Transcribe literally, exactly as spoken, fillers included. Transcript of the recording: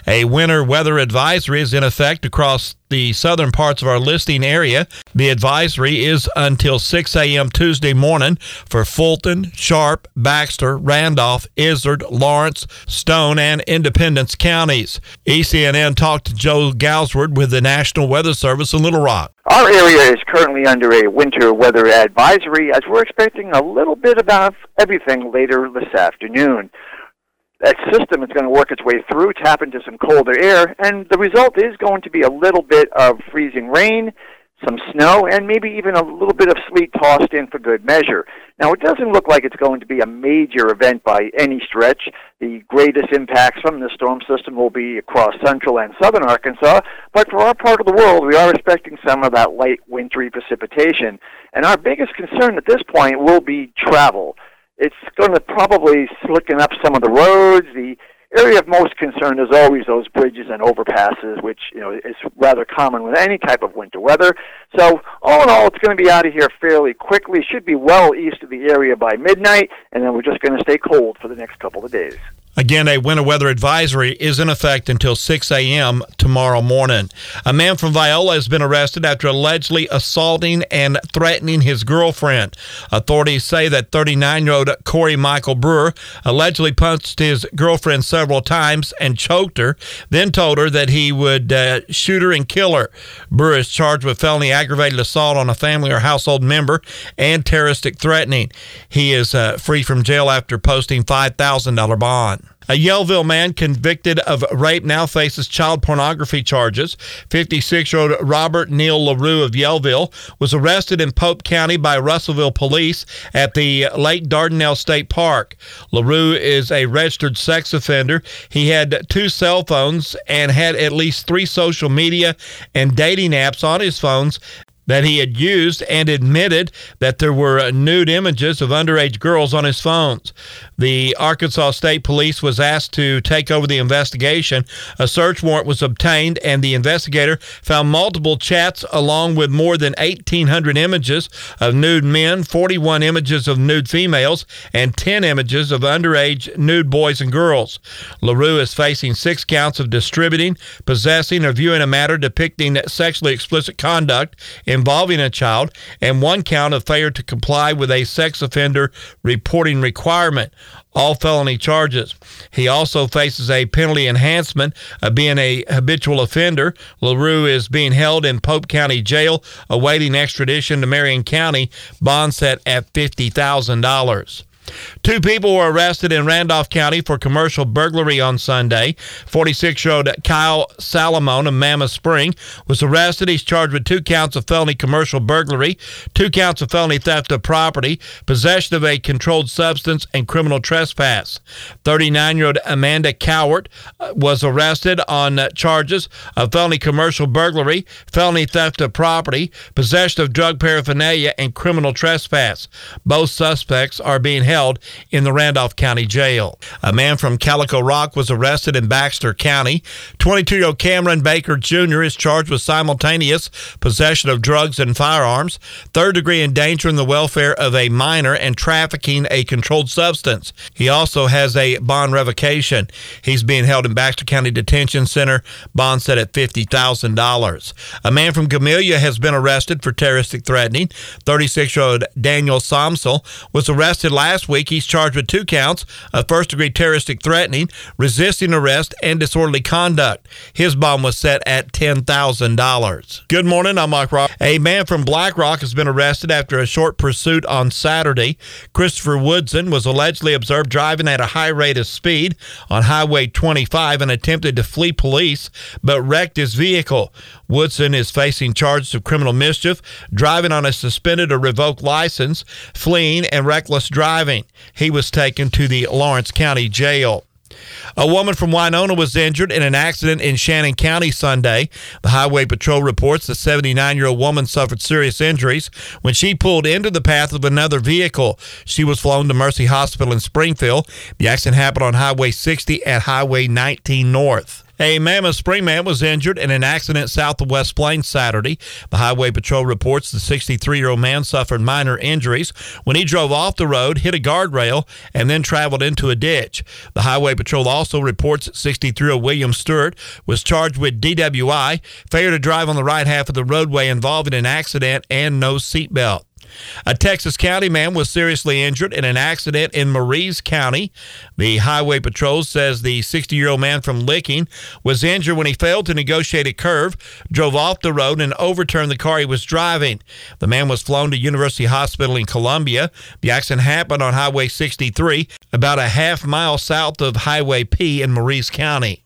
A winter weather advisory is in effect across the southern parts of our listing area. The advisory is until six a.m. Tuesday morning for Fulton, Sharp, Baxter, Randolph, Izard, Lawrence, Stone, and Independence counties. E C N N talked to Joe Galsworth with the National Weather Service in Little Rock. Our area is currently under a winter weather advisory as we're expecting a little bit about everything later this afternoon. That system is going to work its way through, tap into some colder air, and the result is going to be a little bit of freezing rain, some snow, and maybe even a little bit of sleet tossed in for good measure. Now, it doesn't look like it's going to be a major event by any stretch. The greatest impacts from the storm system will be across central and southern Arkansas, but for our part of the world, we are expecting some of that light wintry precipitation. And our biggest concern at this point will be travel. It's going to probably slicken up some of the roads. The area of most concern is always those bridges and overpasses, which you know is rather common with any type of winter weather. So all in all, it's going to be out of here fairly quickly. Should be well east of the area by midnight, and then we're just going to stay cold for the next couple of days. Again, a winter weather advisory is in effect until six a.m. tomorrow morning. A man from Viola has been arrested after allegedly assaulting and threatening his girlfriend. Authorities say that thirty-nine-year-old Corey Michael Brewer allegedly punched his girlfriend several times and choked her, then told her that he would uh, shoot her and kill her. Brewer is charged with felony aggravated assault on a family or household member and terroristic threatening. He is uh, free from jail after posting five thousand dollars bond. A Yellville man convicted of rape now faces child pornography charges. fifty-six-year-old Robert Neal LaRue of Yellville was arrested in Pope County by Russellville police at the Lake Dardanelle State Park. LaRue is a registered sex offender. He had two cell phones and had at least three social media and dating apps on his phones that he had used, and admitted that there were nude images of underage girls on his phones. The Arkansas State Police was asked to take over the investigation. A search warrant was obtained, and the investigator found multiple chats along with more than eighteen hundred images of nude men, forty-one images of nude females, and ten images of underage nude boys and girls. LaRue is facing six counts of distributing, possessing, or viewing a matter depicting sexually explicit conduct involving a child, and one count of failure to comply with a sex offender reporting requirement. All felony charges. He also faces a penalty enhancement of being a habitual offender. LaRue is being held in Pope County Jail, awaiting extradition to Marion County, bond set at fifty thousand dollars. Two people were arrested in Randolph County for commercial burglary on Sunday. forty-six-year-old Kyle Salamone of Mammoth Spring was arrested. He's charged with two counts of felony commercial burglary, two counts of felony theft of property, possession of a controlled substance, and criminal trespass. thirty-nine-year-old Amanda Cowart was arrested on charges of felony commercial burglary, felony theft of property, possession of drug paraphernalia, and criminal trespass. Both suspects are being held in the Randolph County Jail. A man from Calico Rock was arrested in Baxter County. twenty-two-year-old Cameron Baker Junior is charged with simultaneous possession of drugs and firearms, third-degree endangering the welfare of a minor, and trafficking a controlled substance. He also has a bond revocation. He's being held in Baxter County Detention Center, bond set at fifty thousand dollars. A man from Gamelia has been arrested for terroristic threatening. thirty-six-year-old Daniel Somsel was arrested last week. He's charged with two counts of first-degree terroristic threatening, resisting arrest, and disorderly conduct. His bond was set at ten thousand dollars. Good morning, I'm Mike Rock. A man from Black Rock has been arrested after a short pursuit on Saturday. Christopher Woodson was allegedly observed driving at a high rate of speed on Highway twenty-five and attempted to flee police, but wrecked his vehicle. Woodson is facing charges of criminal mischief, driving on a suspended or revoked license, fleeing, and reckless driving. He was taken to the Lawrence County Jail. A woman from Winona was injured in an accident in Shannon County Sunday. The Highway Patrol reports the seventy-nine-year-old woman suffered serious injuries when she pulled into the path of another vehicle. She was flown to Mercy Hospital in Springfield. The accident happened on Highway sixty at Highway nineteen North. A Mammoth Spring man was injured in an accident south of West Plains Saturday. The Highway Patrol reports the sixty-three-year-old man suffered minor injuries when he drove off the road, hit a guardrail, and then traveled into a ditch. The Highway Patrol also reports sixty-three-year-old William Stewart was charged with D W I, failure to drive on the right half of the roadway involving an accident, and no seatbelt. A Texas County man was seriously injured in an accident in Maurice County. The Highway Patrol says the sixty-year-old man from Licking was injured when he failed to negotiate a curve, drove off the road, and overturned the car he was driving. The man was flown to University Hospital in Columbia. The accident happened on Highway sixty-three, about a half mile south of Highway P in Maurice County.